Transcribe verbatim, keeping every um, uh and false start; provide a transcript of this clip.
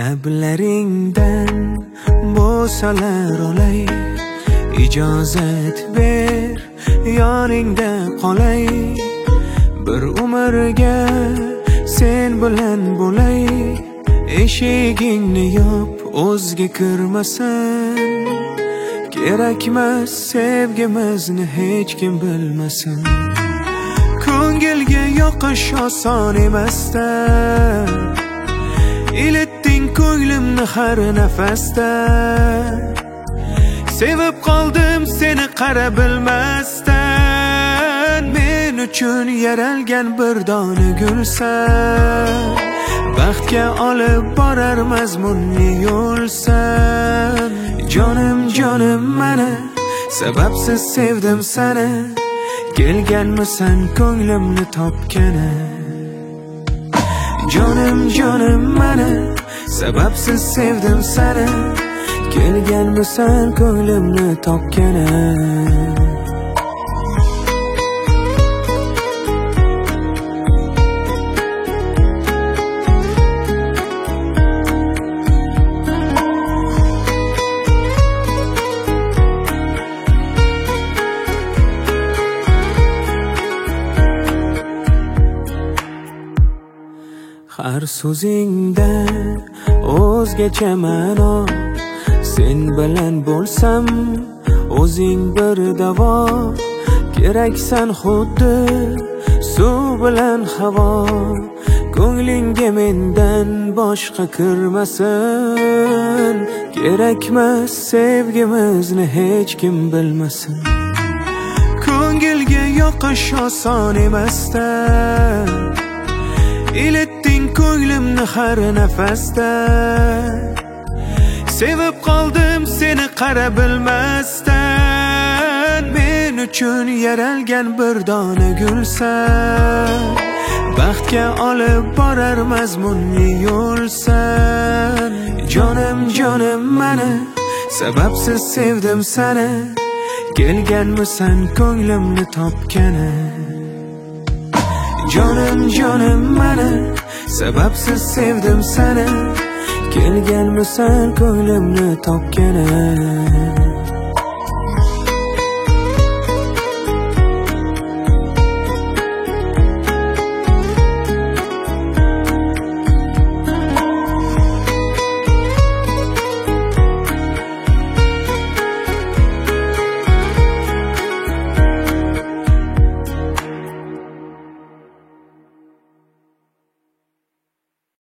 lablaringdan bo'salar olay, ijozat ber yoningda qolay, bir umrga sen bilan bo'lay. Eshigingni yop, o'zga kirmasin, kerakmas sevgimizni hech kim bilmasin. Ko'ngilga yoqish oson emasda, ilitding ko'nglimni har nafasda. Sevib qoldim seni qara bilmasdan, men uchun yaralgan bir dona gulsan, baxtga olib borar mazmunli yo'lsan. Jonim jonim mana, sababsiz sevdim seni, kelganmisan ko'nglimni topgani. Jonim jonim mana, sababsiz sevdim seni, kelganmisan ko'nglimni topgani. Har so'zingda o'zgacha ma'no, sen bilan bo'lsam o'zing bir davo. Keraksan xuddi suv bilan havo, ko'nglingga mendan boshqa kirmasin. Kerakmas sevgimizni hech kim bilmasin. Ko'ngilga yoqish oson emasda, ilitding ko'nglimni har nafasda. Sevib qoldim seni qara bilmasdan, men uchun yaralgan bir dona gulsan, baxtga olib borar mazmunli yo'lsan. Jonim jonim mana, sababsiz sevdim seni, kelganmisan ko'nglimni topgani. Jonim jonim mana, sababsiz sevdim seni, kelganmisan ko'nglimni topgani.